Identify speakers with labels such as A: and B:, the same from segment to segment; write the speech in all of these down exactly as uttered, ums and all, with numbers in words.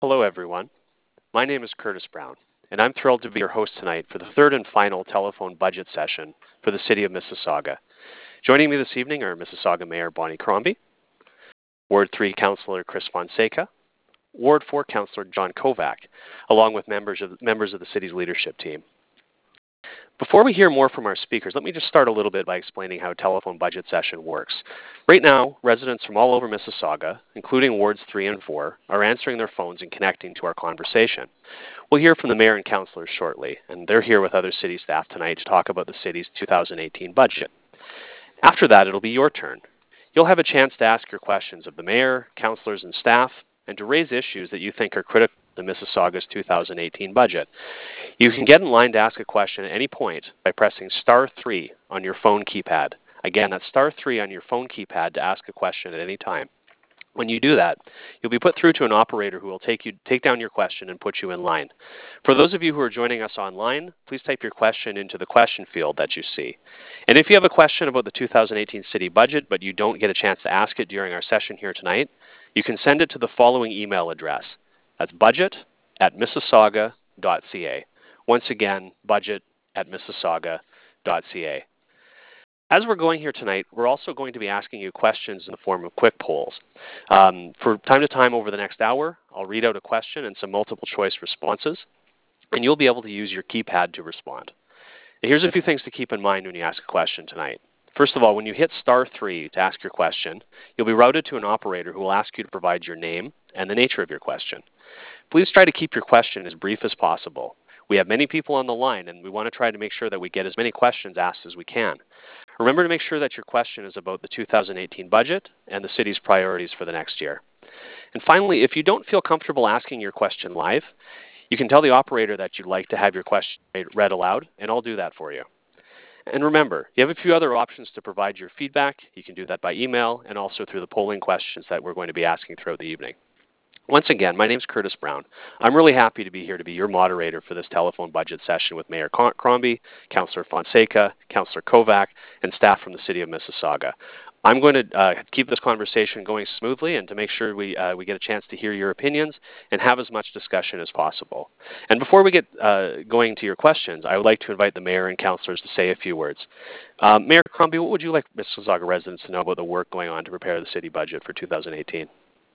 A: Hello, everyone. My name is Curtis Brown, and I'm thrilled to be your host tonight for the third and final telephone budget session for the City of Mississauga. Joining me this evening are Mississauga Mayor Bonnie Crombie, Ward three Councillor Chris Fonseca, Ward four Councillor John Kovac, along with members of, members of the city's leadership team. Before we hear more from our speakers, let me just start a little bit by explaining how a telephone budget session works. Right now, residents from all over Mississauga, including Wards three and four, are answering their phones and connecting to our conversation. We'll hear from the mayor and councillors shortly, and they're here with other city staff tonight to talk about the city's two thousand eighteen budget. After that, it'll be your turn. You'll have a chance to ask your questions of the mayor, councillors, and staff, and to raise issues that you think are critical to Mississauga's two thousand eighteen budget. You can get in line to ask a question at any point by pressing star three on your phone keypad. Again, that's star three on your phone keypad to ask a question at any time. When you do that, you'll be put through to an operator who will take you take down your question and put you in line. For those of you who are joining us online, please type your question into the question field that you see. And if you have a question about the two thousand eighteen city budget, but you don't get a chance to ask it during our session here tonight, you can send it to the following email address. That's budget at mississauga dot c a. Once again, budget at mississauga dot c a. As we're going here tonight, we're also going to be asking you questions in the form of quick polls. Um, for time to time over the next hour, I'll read out a question and some multiple choice responses, and you'll be able to use your keypad to respond. Now, here's a few things to keep in mind when you ask a question tonight. First of all, when you hit star three to ask your question, you'll be routed to an operator who will ask you to provide your name and the nature of your question. Please try to keep your question as brief as possible. We have many people on the line, and we want to try to make sure that we get as many questions asked as we can. Remember to make sure that your question is about the two thousand eighteen budget and the city's priorities for the next year. And finally, if you don't feel comfortable asking your question live, you can tell the operator that you'd like to have your question read aloud, and I'll do that for you. And remember, you have a few other options to provide your feedback. You can do that by email and also through the polling questions that we're going to be asking throughout the evening. Once again, my name is Curtis Brown. I'm really happy to be here to be your moderator for this telephone budget session with Mayor Crombie, Councillor Fonseca, Councillor Kovac, and staff from the City of Mississauga. I'm going to uh, keep this conversation going smoothly and to make sure we, uh, we get a chance to hear your opinions and have as much discussion as possible. And before we get uh, going to your questions, I would like to invite the Mayor and Councillors to say a few words. Um, Mayor Crombie, what would you like Mississauga residents to know about the work going on to prepare the city budget for two thousand eighteen?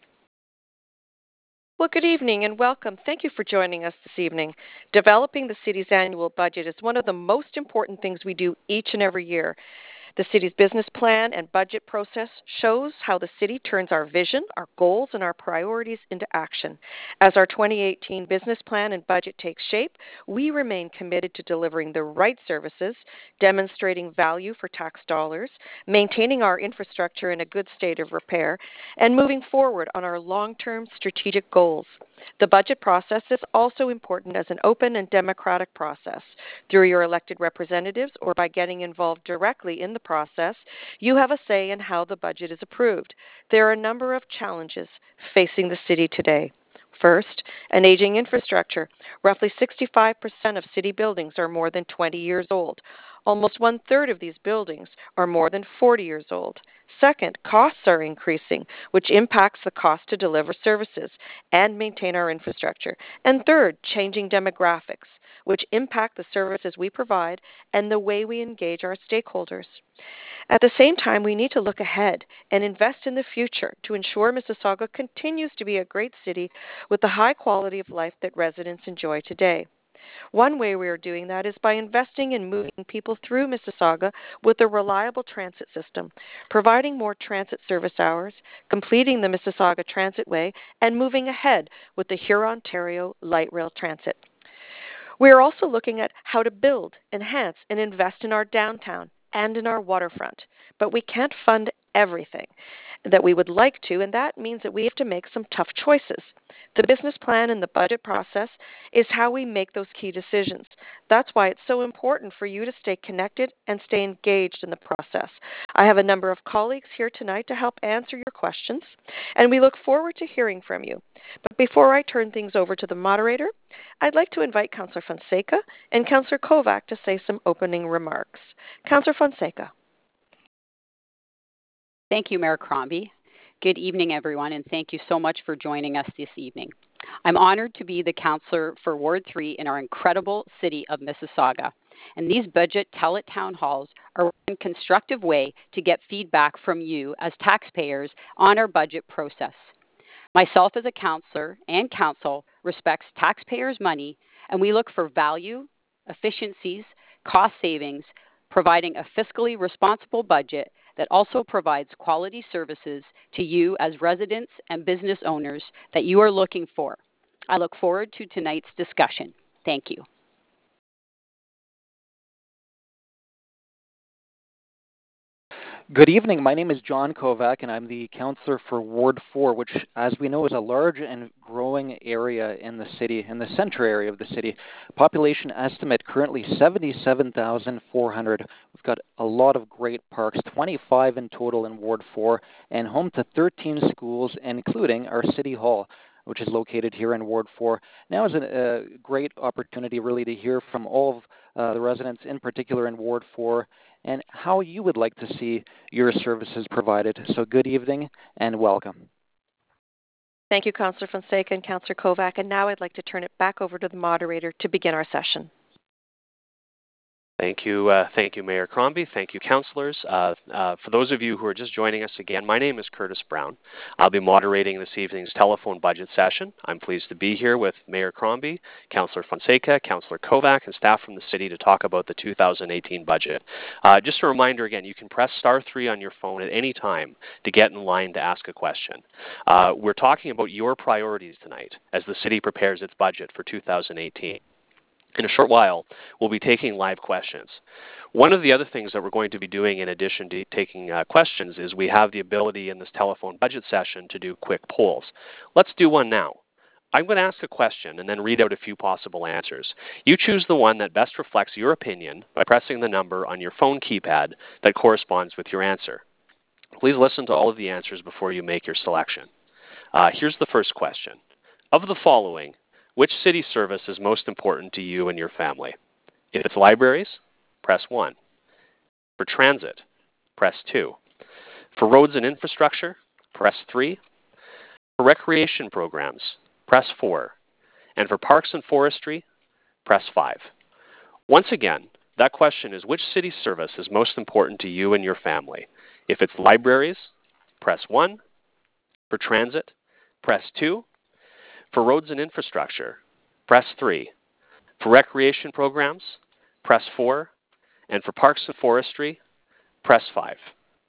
B: Well, good evening and welcome. Thank you for joining us this evening. Developing the city's annual budget is one of the most important things we do each and every year. The city's business plan and budget process shows how the city turns our vision, our goals, and our priorities into action. As our twenty eighteen business plan and budget takes shape, we remain committed to delivering the right services, demonstrating value for tax dollars, maintaining our infrastructure in a good state of repair, and moving forward on our long-term strategic goals. The budget process is also important as an open and democratic process. Through your elected representatives or by getting involved directly in the process, you have a say in how the budget is approved. There are a number of challenges facing the city today. First, an aging infrastructure. Roughly sixty-five percent of city buildings are more than twenty years old. Almost one-third of these buildings are more than forty years old. Second, costs are increasing, which impacts the cost to deliver services and maintain our infrastructure. And third, changing demographics, which impact the services we provide and the way we engage our stakeholders. At the same time, we need to look ahead and invest in the future to ensure Mississauga continues to be a great city with the high quality of life that residents enjoy today. One way we are doing that is by investing in moving people through Mississauga with a reliable transit system, providing more transit service hours, completing the Mississauga Transitway, and moving ahead with the Huron-Ontario Light Rail Transit. We are also looking at how to build, enhance, and invest in our downtown and in our waterfront, but we can't fund everything that we would like to, and that means that we have to make some tough choices. The business plan and the budget process is how we make those key decisions. That's why it's so important for you to stay connected and stay engaged in the process. I have a number of colleagues here tonight to help answer your questions, and we look forward to hearing from you. But before I turn things over to the moderator, I'd like to invite Councillor Fonseca and Councillor Kovac to say some opening remarks. Councillor Fonseca.
C: Thank you, Mayor Crombie. Good evening, everyone, and thank you so much for joining us this evening. I'm honored to be the counselor for Ward three in our incredible city of Mississauga. And these budget tell it town halls are one constructive way to get feedback from you as taxpayers on our budget process. Myself as a counselor and council respects taxpayers' money, and we look for value, efficiencies, cost savings, providing a fiscally responsible budget that also provides quality services to you as residents and business owners that you are looking for. I look forward to tonight's discussion. Thank you.
D: Good evening. My name is John Kovac, and I'm the counselor for Ward four, which, as we know, is a large and growing area in the city, in the center area of the city. Population estimate currently seventy-seven thousand four hundred. We've got a lot of great parks, twenty-five in total in Ward four, and home to thirteen schools, including our City Hall, which is located here in Ward four. Now is a, a great opportunity really to hear from all of uh, the residents, in particular in Ward four, and how you would like to see your services provided. So good evening and welcome.
B: Thank you, Councillor Fonseca and Councillor Kovac. And now I'd like to turn it back over to the moderator to begin our session.
A: Thank you, uh, thank you, Mayor Crombie. Thank you, councillors. Uh, uh, for those of you who are just joining us again, my name is Curtis Brown. I'll be moderating this evening's telephone budget session. I'm pleased to be here with Mayor Crombie, Councillor Fonseca, Councillor Kovac, and staff from the city to talk about the two thousand eighteen budget. Uh, just a reminder again, you can press star three on your phone at any time to get in line to ask a question. Uh, we're talking about your priorities tonight as the city prepares its budget for two thousand eighteen. In a short while, we'll be taking live questions. One of the other things that we're going to be doing in addition to taking uh, questions is we have the ability in this telephone budget session to do quick polls. Let's do one now. I'm going to ask a question and then read out a few possible answers. You choose the one that best reflects your opinion by pressing the number on your phone keypad that corresponds with your answer. Please listen to all of the answers before you make your selection. Uh, here's the first question. Of the following, which city service is most important to you and your family? If it's libraries, press one. For transit, press two. For roads and infrastructure, press three. For recreation programs, press four. And for parks and forestry, press five. Once again, that question is which city service is most important to you and your family? If it's libraries, press one. For transit, press two. For roads and infrastructure, press three. For recreation programs, press four. And for parks and forestry, press five.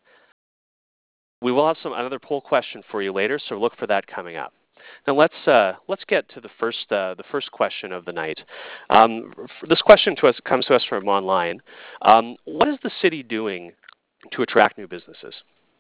A: We will have some another poll question for you later, so look for that coming up. Now let's uh, let's get to the first uh, the first question of the night. Um, this question to us comes to us from online. Um, what is the city doing to attract new businesses?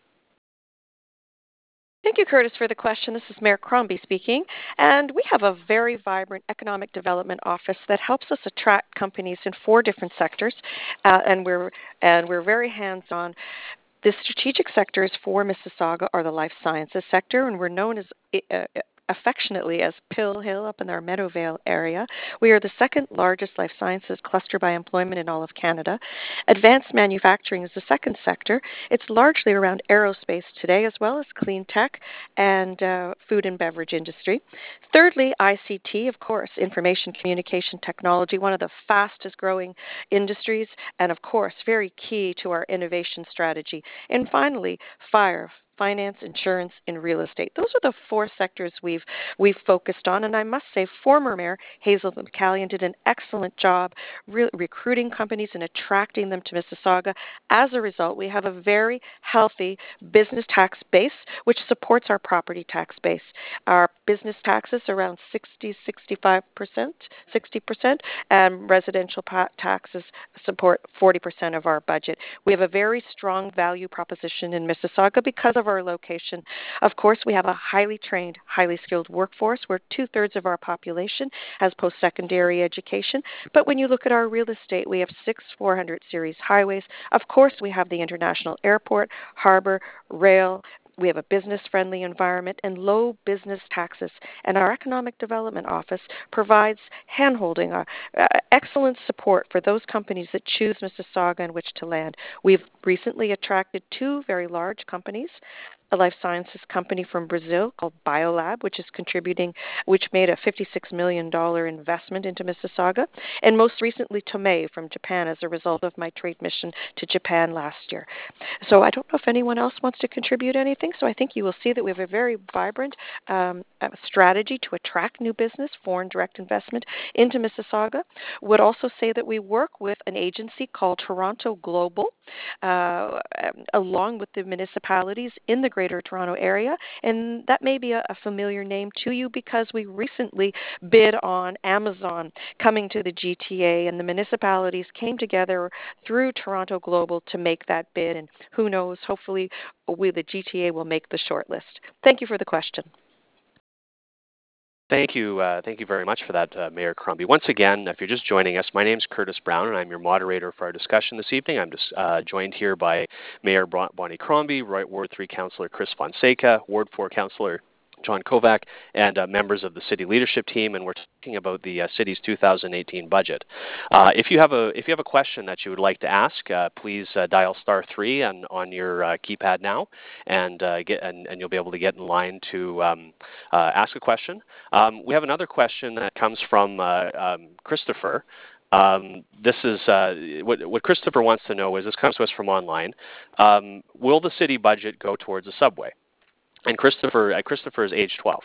B: Thank you, Curtis, for the question. This is Mayor Crombie speaking, and we have a very vibrant economic development office that helps us attract companies in four different sectors, uh, and we're and we're very hands-on. The strategic sectors for Mississauga are the life sciences sector, and we're known as uh, affectionately as Pill Hill up in our Meadowvale area. We are the second largest life sciences cluster by employment in all of Canada. Advanced manufacturing is the second sector. It's largely around aerospace today, as well as clean tech and uh, food and beverage industry. Thirdly, I C T, of course, information communication technology, one of the fastest growing industries, and of course, very key to our innovation strategy. And finally, fire, finance, insurance, and real estate. Those are the four sectors we've we've focused on, and I must say, former Mayor Hazel McCallion did an excellent job re- recruiting companies and attracting them to Mississauga. As a result, we have a very healthy business tax base, which supports our property tax base. Our business taxes around sixty, sixty-five percent, sixty percent, and residential pa- taxes support forty percent of our budget. We have a very strong value proposition in Mississauga because of our location. Of course, we have a highly trained, highly skilled workforce where two-thirds of our population has post-secondary education. But when you look at our real estate, we have six four hundred series highways. Of course, we have the international airport, harbor, rail. We have a business-friendly environment and low business taxes. And our Economic Development Office provides handholding, uh, uh, excellent support for those companies that choose Mississauga in which to land. We've recently attracted two very large companies a life sciences company from Brazil called BioLab, which is contributing, which made a fifty-six million dollars investment into Mississauga, and most recently Tomei from Japan as a result of my trade mission to Japan last year. So I don't know if anyone else wants to contribute anything, so I think you will see that we have a very vibrant um, uh, strategy to attract new business, foreign direct investment into Mississauga. Would also say that we work with an agency called Toronto Global, uh, along with the municipalities in the Greater Toronto Area, and that may be a, a familiar name to you because we recently bid on Amazon coming to the G T A, and the municipalities came together through Toronto Global to make that bid, and who knows, hopefully we, the G T A will make the short list. Thank you for the question.
A: Thank you. Uh, thank you very much for that, uh, Mayor Crombie. Once again, if you're just joining us, my name is Curtis Brown, and I'm your moderator for our discussion this evening. I'm just uh, joined here by Mayor Bonnie Crombie, Ward three Councillor Chris Fonseca, Ward four Councillor John Kovac, and uh, members of the city leadership team, and we're talking about the uh, city's two thousand eighteen budget. Uh, if you have a if you have a question that you would like to ask, uh, please uh, dial star three on on your uh, keypad now, and uh, get and, and you'll be able to get in line to um, uh, ask a question. Um, we have another question that comes from uh, um, Christopher. Um, this is uh, what, what Christopher wants to know is this comes to us from online. Um, will the city budget go towards a subway? And Christopher, uh, Christopher is age twelve.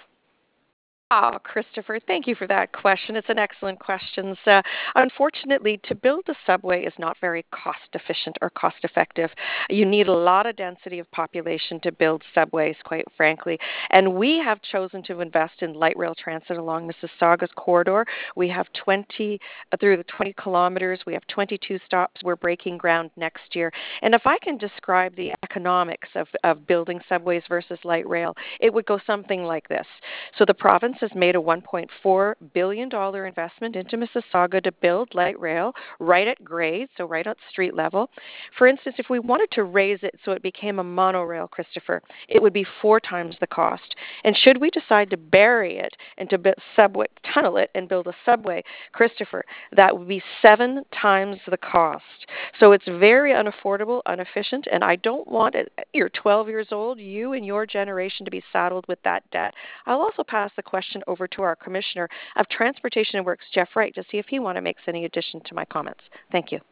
B: Oh, Christopher, thank you for that question. It's an excellent question. Uh, unfortunately, to build a subway is not very cost efficient or cost effective. You need a lot of density of population to build subways, quite frankly. And we have chosen to invest in light rail transit along Mississauga's corridor. We have twenty, uh, through the twenty kilometers, we have twenty-two stops. We're breaking ground next year. And if I can describe the economics of, of building subways versus light rail, it would go something like this. So the province has made a one point four billion dollars investment into Mississauga to build light rail right at grade, so right at street level. For instance, if we wanted to raise it so it became a monorail, Christopher, it would be four times the cost. And should we decide to bury it and to build subway, tunnel it and build a subway, Christopher, that would be seven times the cost. So it's very unaffordable, inefficient, and I don't want it, you're twelve years old, you and your generation to be saddled with that debt. I'll also pass the question over to our Commissioner of Transportation and Works, Jeff Wright, to see if he want to make any addition to my comments. Thank you.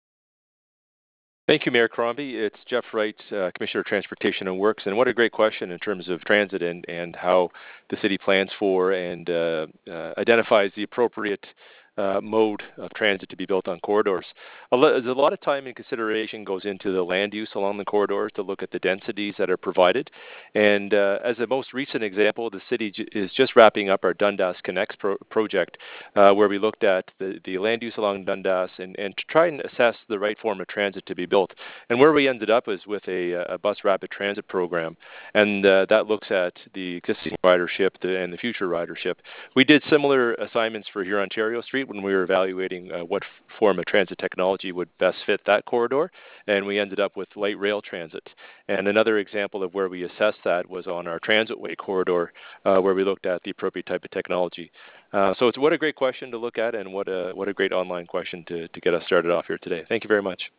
E: Thank you, Mayor Crombie. It's Jeff Wright, uh, Commissioner of Transportation and Works, and what a great question in terms of transit and, and how the city plans for and uh, uh, identifies the appropriate Uh, mode of transit to be built on corridors. A lo- there's a lot of time and consideration goes into the land use along the corridors to look at the densities that are provided. And uh, as a most recent example, the city j- is just wrapping up our Dundas Connects pro- project, uh, where we looked at the, the land use along Dundas and, and to try and assess the right form of transit to be built. And where we ended up is with a, a bus rapid transit program, and uh, that looks at the existing ridership the, and the future ridership. We did similar assignments for Hurontario Street when we were evaluating uh, what f- form of transit technology would best fit that corridor, and we ended up with light rail transit. And another example of where we assessed that was on our transitway corridor, uh, where we looked at the appropriate type of technology. Uh, so it's what a great question to look at, and what a what a great online question to, to get us started off here today. Thank you very much.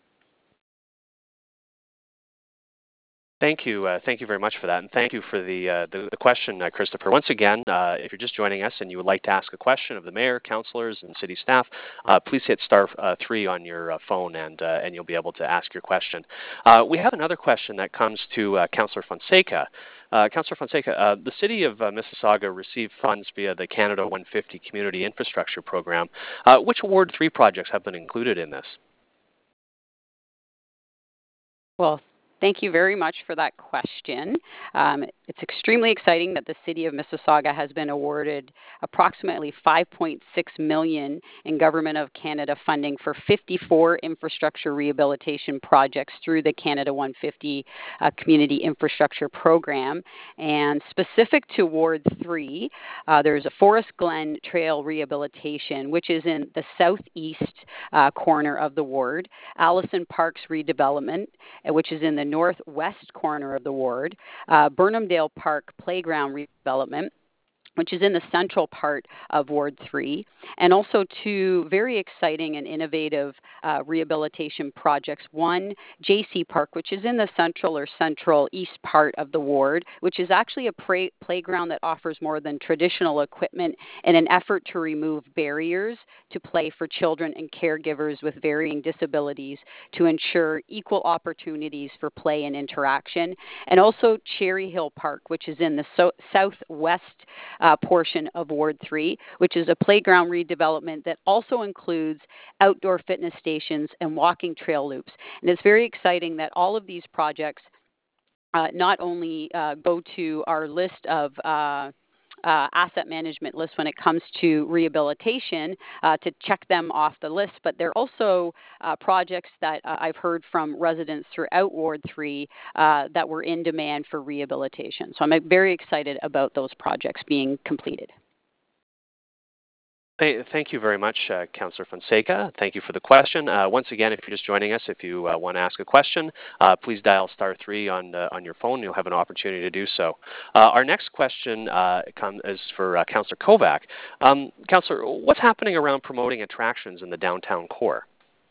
A: Thank you. Uh, thank you very much for that. And thank you for the uh, the, the question, uh, Christopher. Once again, uh, if you're just joining us and you would like to ask a question of the mayor, councillors, and city staff, uh, please hit star uh, three on your uh, phone, and uh, and you'll be able to ask your question. Uh, we have another question that comes to uh, Councillor Fonseca. Uh, Councillor Fonseca, uh, the city of uh, Mississauga received funds via the Canada one fifty Community Infrastructure Program. Uh, which Ward three projects have been included in this?
C: Well, thank you very much for that question. Um, it's extremely exciting that the City of Mississauga has been awarded approximately five point six million dollars in Government of Canada funding for fifty-four infrastructure rehabilitation projects through the Canada one fifty uh, Community Infrastructure Program. And specific to Ward three, uh, there's a Forest Glen Trail Rehabilitation, which is in the southeast uh, corner of the ward, Allison Parks Redevelopment, which is in the northwest corner of the ward, uh, Burnhamdale Park Playground Redevelopment, which is in the central part of Ward three, and also two very exciting and innovative uh, rehabilitation projects. One, J C Park, which is in the central or central east part of the ward, which is actually a pra- playground that offers more than traditional equipment in an effort to remove barriers to play for children and caregivers with varying disabilities to ensure equal opportunities for play and interaction. And also Cherry Hill Park, which is in the so- southwest uh, portion of Ward three, which is a playground redevelopment that also includes outdoor fitness stations and walking trail loops. And it's very exciting that all of these projects uh, not only uh, go to our list of uh, Uh, asset management list when it comes to rehabilitation uh, to check them off the list, but they're also uh, projects that uh, I've heard from residents throughout Ward three uh, that were in demand for rehabilitation. So I'm uh, very excited about those projects being completed.
A: Thank you very much, uh, Councillor Fonseca. Thank you for the question. Uh, once again, if you're just joining us, if you uh, want to ask a question, uh, please dial star three on uh, on your phone. You'll have an opportunity to do so. Uh, our next question uh, come, is for uh, Councillor Kovac. Um, Councillor, what's happening around promoting attractions in the downtown core?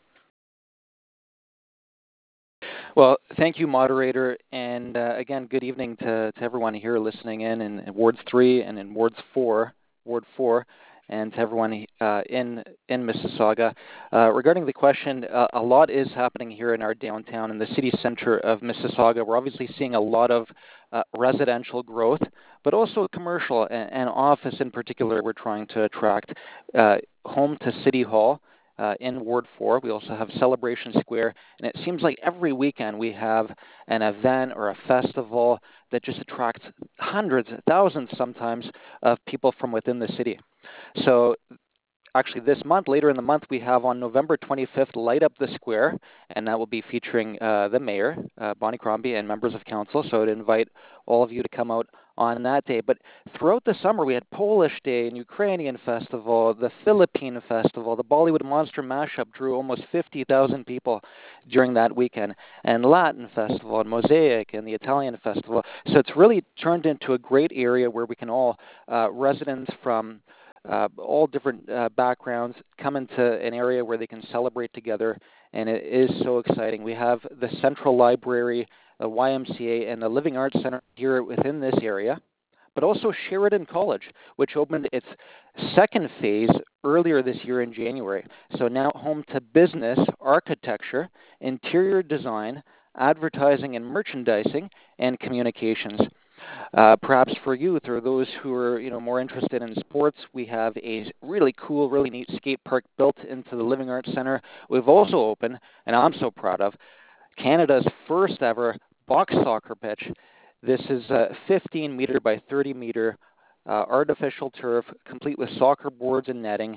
D: Well, thank you, moderator, and uh, again, good evening to, to everyone here listening in in, in Wards three and in Wards four, Ward four, and to everyone uh, in in Mississauga. Uh, regarding the question, uh, a lot is happening here in our downtown, in the city center of Mississauga. We're obviously seeing a lot of uh, residential growth, but also commercial and, and office in particular. We're trying to attract uh, home to City Hall. Uh, in Ward four. We also have Celebration Square, and it seems like every weekend we have an event or a festival that just attracts hundreds, thousands sometimes, of people from within the city. So actually this month, later in the month, we have on November twenty-fifth, Light Up the Square, and that will be featuring uh, the mayor, uh, Bonnie Crombie, and members of council. So I'd invite all of you to come out on that day. But throughout the summer, we had Polish Day and Ukrainian Festival, the Philippine Festival, the Bollywood Monster Mashup drew almost fifty thousand people during that weekend, and Latin Festival, and Mosaic, and the Italian Festival. So it's really turned into a great area where we can all, uh, residents from Uh, all different uh, backgrounds come into an area where they can celebrate together, and it is so exciting. We have the Central Library, the Y M C A, and the Living Arts Center here within this area, but also Sheridan College, which opened its second phase earlier this year in January. So now home to business, architecture, interior design, advertising and merchandising, and communications. Uh, perhaps for youth or those who are, you know, more interested in sports, we have a really cool, really neat skate park built into the Living Arts Center. We've also opened, and I'm so proud of, Canada's first ever box soccer pitch. This is a fifteen meter by thirty meter uh, artificial turf, complete with soccer boards and netting.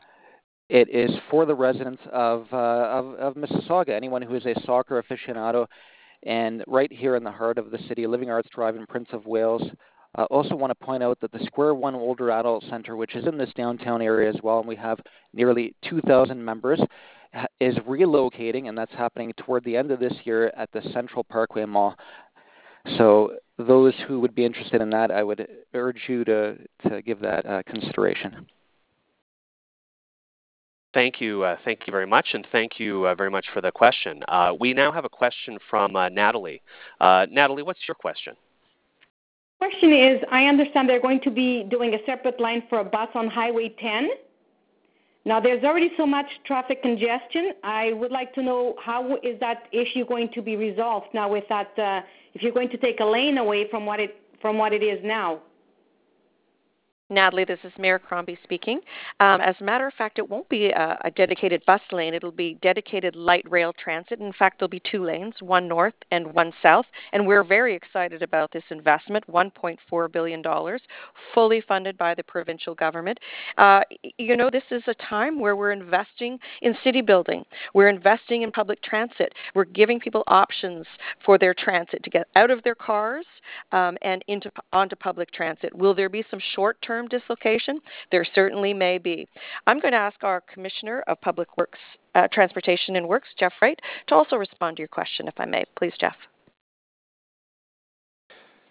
D: It is for the residents of, uh, of, of Mississauga, anyone who is a soccer aficionado. And right here in the heart of the city, Living Arts Drive in Prince of Wales. I uh, also want to point out that the Square One Older Adult Center, which is in this downtown area as well, and we have nearly two thousand members, is relocating, and that's happening toward the end of this year at the Central Parkway Mall. So those who would be interested in that, I would urge you to, to give that uh, consideration.
A: Thank you. Uh, thank you very much, and thank you uh, very much for the question. Uh, we now have a question from uh, Natalie. Uh, Natalie, what's your question?
F: Question is, I understand they're going to be doing a separate line for a bus on Highway ten. Now, there's already so much traffic congestion. I would like to know, how is that issue going to be resolved now with that, uh, if you're going to take a lane away from what it from what it is now?
B: Natalie, this is Mayor Crombie speaking. Um, as a matter of fact, it won't be a, a dedicated bus lane. It'll be dedicated light rail transit. In fact, there'll be two lanes, one north and one south. And we're very excited about this investment, one point four billion dollars, fully funded by the provincial government. Uh, you know, this is a time where we're investing in city building. We're investing in public transit. We're giving people options for their transit to get out of their cars um, and into onto public transit. Will there be some short-term dislocation? There certainly may be. I'm going to ask our Commissioner of Public Works, uh, Transportation and Works, Jeff Wright, to also respond to your question, if I may. Please, Jeff.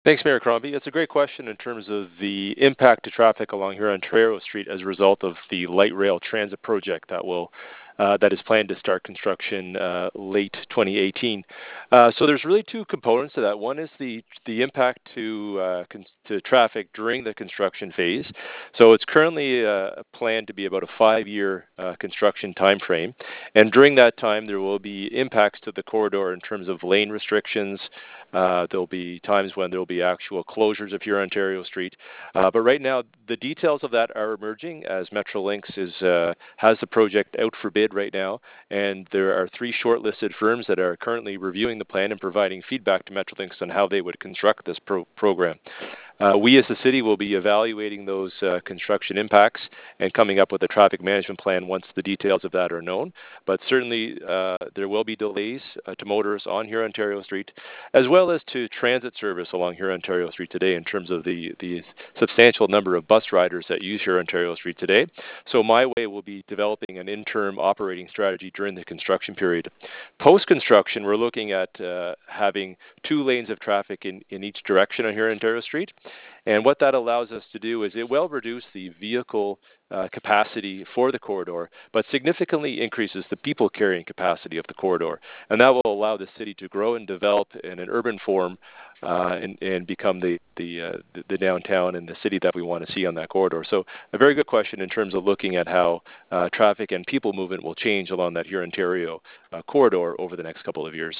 E: Thanks, Mayor Crombie. It's a great question in terms of the impact to traffic along Hurontario Street as a result of the light rail transit project that will uh, that is planned to start construction uh, late twenty eighteen. Uh, so there's really two components to that. One is the the impact to uh, con- to traffic during the construction phase. So it's currently uh, planned to be about a five-year uh, construction time frame, and during that time there will be impacts to the corridor in terms of lane restrictions. Uh, there'll be times when there'll be actual closures of Hurontario Street. Uh, but right now, the details of that are emerging as Metrolinx is uh, has the project out for bid right now, and there are three shortlisted firms that are currently reviewing the plan and providing feedback to Metrolinx on how they would construct this pro- program. Uh, we as the city will be evaluating those uh, construction impacts and coming up with a traffic management plan once the details of that are known. But certainly uh, there will be delays uh, to motorists on Hurontario Street, as well as to transit service along Hurontario Street today in terms of the, the substantial number of bus riders that use Hurontario Street today. So My Way will be developing an interim operating strategy during the construction period. Post-construction, we're looking at uh, having two lanes of traffic in, in each direction on Hurontario Street. And what that allows us to do is it will reduce the vehicle uh, capacity for the corridor, but significantly increases the people carrying capacity of the corridor. And that will allow the city to grow and develop in an urban form uh, and, and become the the, uh, the the downtown and the city that we want to see on that corridor. So a very good question in terms of looking at how uh, traffic and people movement will change along that Hurontario uh, corridor over the next couple of years.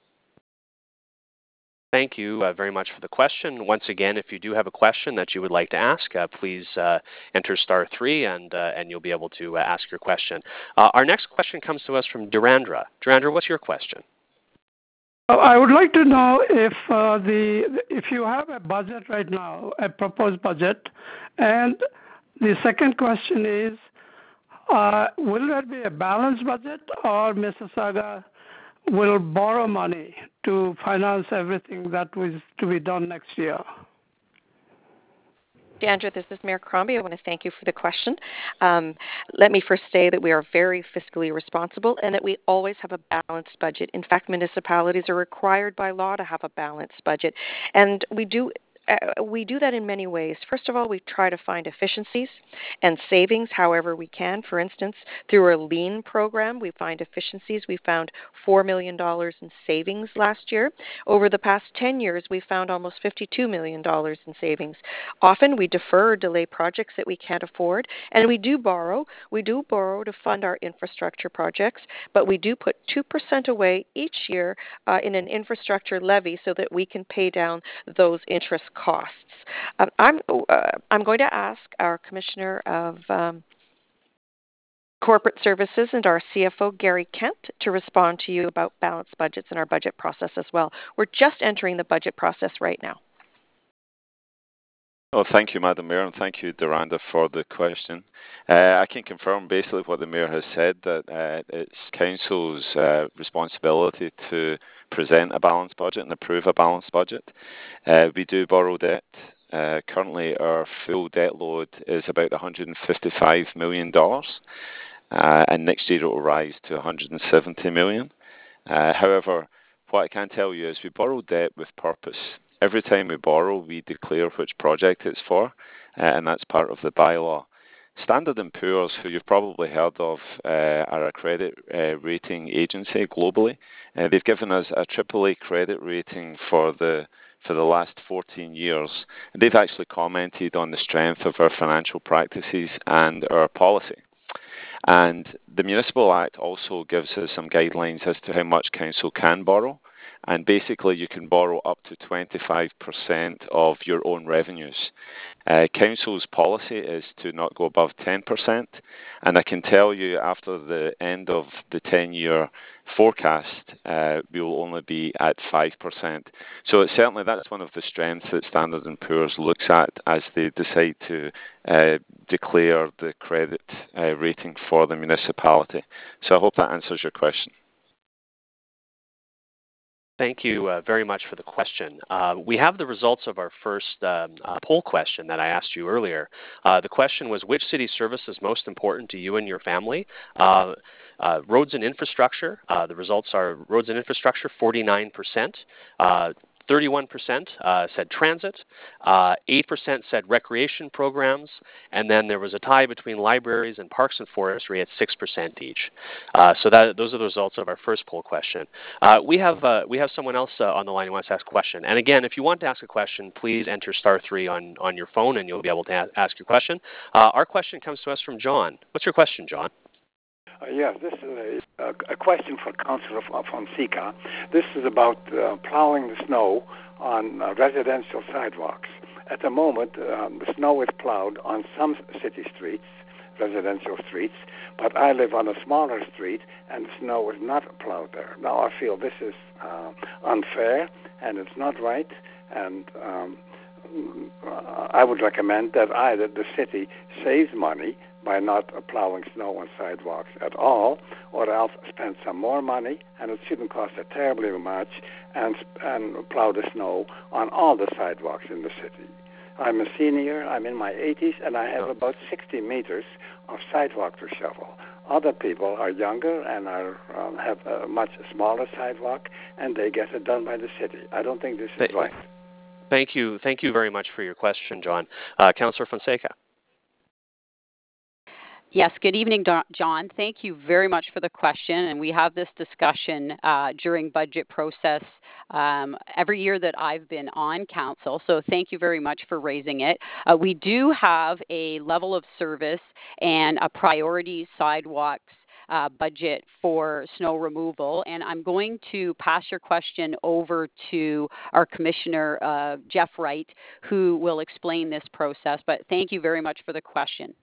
A: Thank you uh, very much for the question. Once again, if you do have a question that you would like to ask, uh, please uh, enter star three and uh, and you'll be able to uh, ask your question. Uh, our next question comes to us from Durandra. Durandra, what's your question?
G: I would like to know if uh, the if you have a budget right now, a proposed budget, and the second question is, uh, will there be a balanced budget, or Mississauga will borrow money to finance everything that was to be done next year?
B: Deandra, this is Mayor Crombie. I want to thank you for the question. Um, let me first say that we are very fiscally responsible and that we always have a balanced budget. In fact, municipalities are required by law to have a balanced budget, and we do Uh, we do that in many ways. First of all, we try to find efficiencies and savings however we can. For instance, through our LEAN program, we find efficiencies. We found four million dollars in savings last year. Over the past ten years, we found almost fifty-two million dollars in savings. Often we defer or delay projects that we can't afford, and we do borrow. We do borrow to fund our infrastructure projects, but we do put two percent away each year uh, in an infrastructure levy so that we can pay down those interest costs. Um, I'm uh, I'm going to ask our Commissioner of um, Corporate Services and our C F O, Gary Kent, to respond to you about balanced budgets and our budget process as well. We're just entering the budget process right now.
H: Oh, thank you, Madam Mayor, and thank you, Duranda, for the question. Uh, I can confirm basically what the Mayor has said, that uh, it's Council's uh, responsibility to present a balanced budget and approve a balanced budget. Uh, we do borrow debt. Uh, currently, our full debt load is about one hundred fifty-five million dollars, uh, and next year it will rise to one hundred seventy million dollars. Uh, however, what I can tell you is we borrow debt with purpose. Every time we borrow, we declare which project it's for, uh, and that's part of the bylaw. Standard and Poor's, who you've probably heard of, uh, are a credit uh, rating agency globally. Uh, they've given us a triple A credit rating for the for the last fourteen years. And they've actually commented on the strength of our financial practices and our policy. And the Municipal Act also gives us some guidelines as to how much council can borrow. And basically, you can borrow up to twenty-five percent of your own revenues. Uh, Council's policy is to not go above ten percent. And I can tell you, after the end of the ten-year forecast, uh, we will only be at five percent. So it's certainly that's one of the strengths that Standard and Poor's looks at as they decide to uh, declare the credit uh, rating for the municipality. So I hope that answers your question.
A: Thank you uh, very much for the question. Uh, we have the results of our first um, uh, poll question that I asked you earlier. Uh, the question was, which city service is most important to you and your family? Uh, uh, roads and infrastructure. Uh, the results are roads and infrastructure, forty-nine percent. Uh, thirty-one percent uh, said transit, uh, eight percent said recreation programs, and then there was a tie between libraries and parks and forestry at six percent each. Uh, so that those are the results of our first poll question. Uh, we have uh, we have someone else uh, on the line who wants to ask a question. And again, if you want to ask a question, please enter star three on, on your phone, and you'll be able to a- ask your question. Uh, our question comes to us from John. What's your question, John?
I: Uh, yes, this is a, a question for Councillor Fonseca. This is about uh, plowing the snow on uh, residential sidewalks. At the moment, um, the snow is plowed on some city streets, residential streets, but I live on a smaller street and the snow is not plowed there. Now, I feel this is uh, unfair and it's not right, and um, I would recommend that either the city saves money by not plowing snow on sidewalks at all, or else spend some more money, and it shouldn't cost a terribly much, and, and plow the snow on all the sidewalks in the city. I'm a senior, I'm in my eighties, and I have about sixty meters of sidewalk to shovel. Other people are younger and are um, have a much smaller sidewalk, and they get it done by the city. I don't think this is right.
A: Thank you. Thank you very much for your question, John. Uh, Councillor Fonseca.
C: Yes, good evening, John. Thank you very much for the question. And we have this discussion uh, during budget process um, every year that I've been on council. So thank you very much for raising it. Uh, we do have a level of service and a priority sidewalks uh, budget for snow removal. And I'm going to pass your question over to our Commissioner, uh, Jeff Wright, who will explain this process. But thank you very much for the question.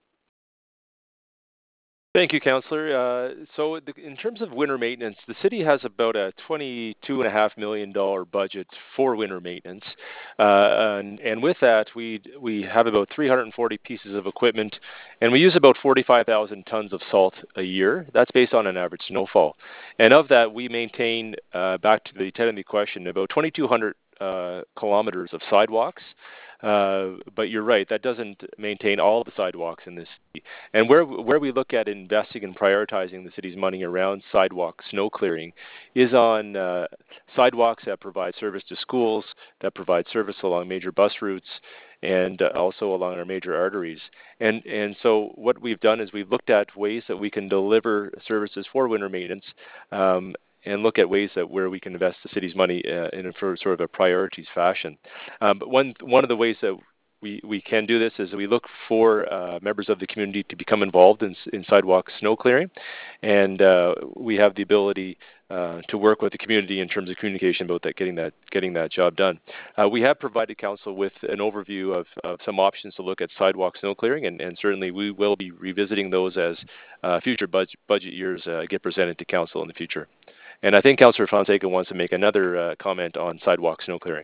E: Thank you, Councillor. Uh, so the, in terms of winter maintenance, the city has about a twenty-two point five million dollars budget for winter maintenance. Uh, and, and with that, we we have about three hundred forty pieces of equipment, and we use about forty-five thousand tons of salt a year. That's based on an average snowfall. And of that, we maintain, uh, back to the Tenemy question, about twenty-two hundred uh, kilometers of sidewalks. Uh, but you're right, that doesn't maintain all the sidewalks in this city. And where where we look at investing and prioritizing the city's money around sidewalk snow clearing is on uh, sidewalks that provide service to schools, that provide service along major bus routes, and uh, also along our major arteries. And and so what we've done is we've looked at ways that we can deliver services for winter maintenance, um, and look at ways that where we can invest the city's money uh, in a for sort of a priorities fashion. Um, but one one of the ways that we, we can do this is we look for uh, members of the community to become involved in, in sidewalk snow clearing, and uh, we have the ability uh, to work with the community in terms of communication about that, getting that getting that job done. Uh, we have provided council with an overview of, of some options to look at sidewalk snow clearing, and, and certainly we will be revisiting those as uh, future budget budget years uh, get presented to council in the future. And I think Councillor Fonseca wants to make another uh, comment on sidewalk snow clearing.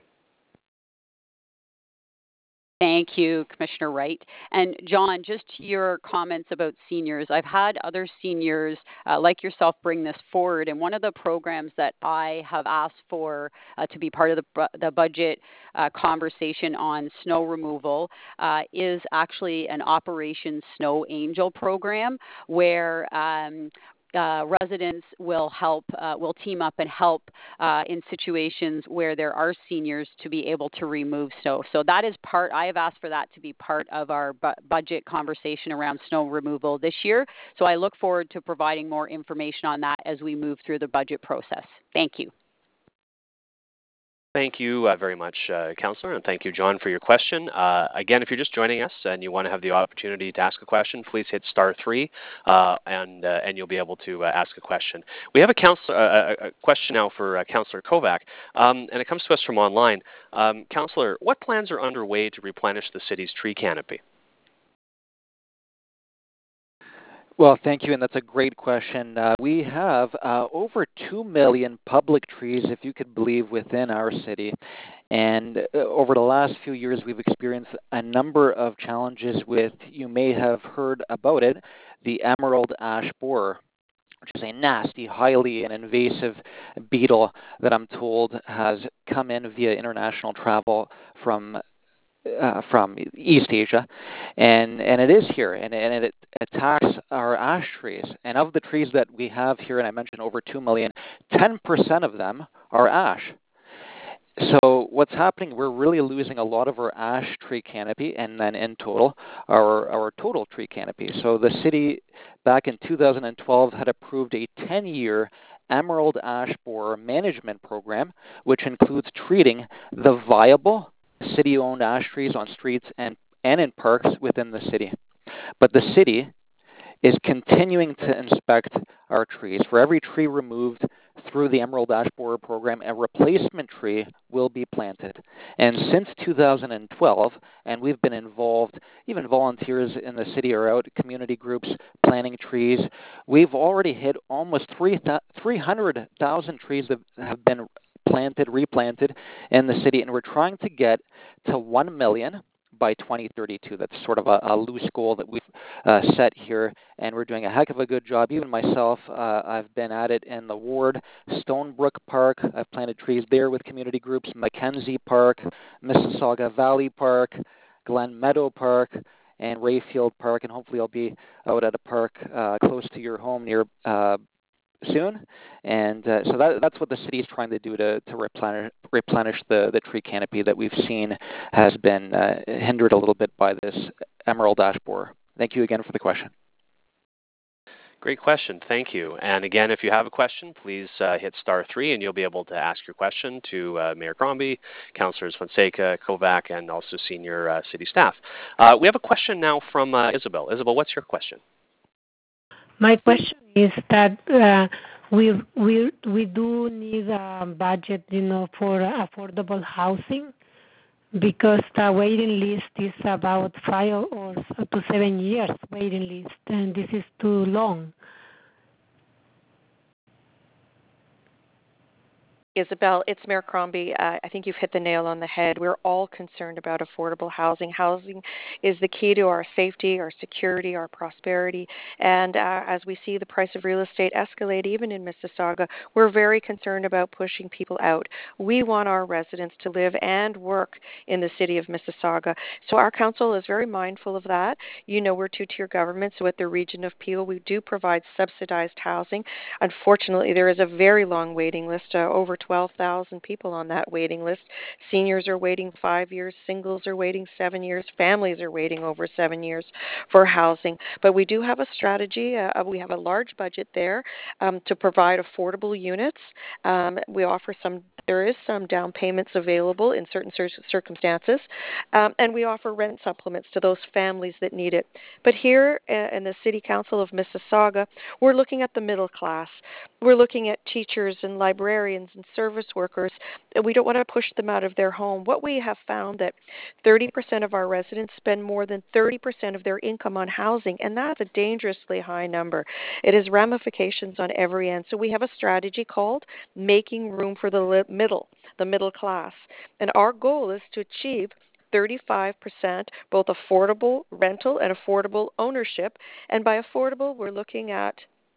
C: Thank you, Commissioner Wright. And John, just your comments about seniors. I've had other seniors uh, like yourself bring this forward, and one of the programs that I have asked for uh, to be part of the, the budget uh, conversation on snow removal uh, is actually an Operation Snow Angel program, where um, Uh, residents will help, uh, will team up and help uh, in situations where there are seniors to be able to remove snow. So that is part, I have asked for that to be part of our bu- budget conversation around snow removal this year. So I look forward to providing more information on that as we move through the budget process. Thank you.
A: Thank you uh, very much, uh, Councillor, and thank you, John, for your question. Uh, again, if you're just joining us and you want to have the opportunity to ask a question, please hit star three, uh, and uh, and you'll be able to uh, ask a question. We have a, council, uh, a question now for uh, Councillor Kovac, um, and it comes to us from online. Um, Councillor, what plans are underway to replenish the city's tree canopy?
D: Well, thank you, and that's a great question. Uh, we have uh, over two million public trees, if you could believe, within our city. And uh, over the last few years, we've experienced a number of challenges with, you may have heard about it, the emerald ash borer, which is a nasty, highly and invasive beetle that I'm told has come in via international travel from Uh, from East Asia, and and it is here, and, and it attacks our ash trees. And of the trees that we have here, and I mentioned over two million, ten percent of them are ash. So what's happening, we're really losing a lot of our ash tree canopy, and then in total, our, our total tree canopy. So the city back in two thousand twelve had approved a ten-year emerald ash borer management program, which includes treating the viable city-owned ash trees on streets and, and in parks within the city. But the city is continuing to inspect our trees. For every tree removed through the Emerald Ash Borer program, a replacement tree will be planted. And since two thousand twelve, and we've been involved, even volunteers in the city are out, community groups planting trees, we've already hit almost three hundred thousand trees that have been planted, replanted in the city, and we're trying to get to one million by twenty thirty-two. That's sort of a, a loose goal that we've uh, set here, and we're doing a heck of a good job. Even myself, uh, I've been at it in the ward, Stonebrook Park. I've planted trees there with community groups, Mackenzie Park, Mississauga Valley Park, Glen Meadow Park, and Rayfield Park, and hopefully I'll be out at a park uh, close to your home near uh, soon. And uh, so that, that's what the city is trying to do to, to replenish, replenish the, the tree canopy that we've seen has been uh, hindered a little bit by this emerald ash borer. Thank you again for the question.
A: Great question. Thank you. And again, if you have a question, please uh, hit star three and you'll be able to ask your question to uh, Mayor Crombie, Councillors Fonseca, Kovac, and also senior uh, city staff. Uh, we have a question now from uh, Isabel. Isabel, what's your question?
J: My question is that uh, we we we do need a budget, you know, for affordable housing, because the waiting list is about five or to seven years waiting list, and this is too long.
B: Isabel, it's Mayor Crombie. Uh, I think you've hit the nail on the head. We're all concerned about affordable housing. Housing is the key to our safety, our security, our prosperity. And uh, as we see the price of real estate escalate, even in Mississauga, we're very concerned about pushing people out. We want our residents to live and work in the city of Mississauga. So our council is very mindful of that. You know, we're two-tier government, so at the region of Peel, we do provide subsidized housing. Unfortunately, there is a very long waiting list, uh, over twelve thousand people on that waiting list. Seniors are waiting five years, singles are waiting seven years, families are waiting over seven years for housing. But we do have a strategy. Uh, we have a large budget there um, to provide affordable units. Um, we offer some, there is some down payments available in certain cir- circumstances, um, and we offer rent supplements to those families that need it. But here uh, in the City Council of Mississauga, we're looking at the middle class. We're looking at teachers and librarians and service workers. We don't want to push them out of their home. What we have found that thirty percent of our residents spend more than thirty percent of their income on housing, and that's a dangerously high number. It has ramifications on every end. So we have a strategy called Making Room for the Middle, the middle class. And our goal is to achieve thirty-five percent both affordable rental and affordable ownership. And by affordable, we're looking at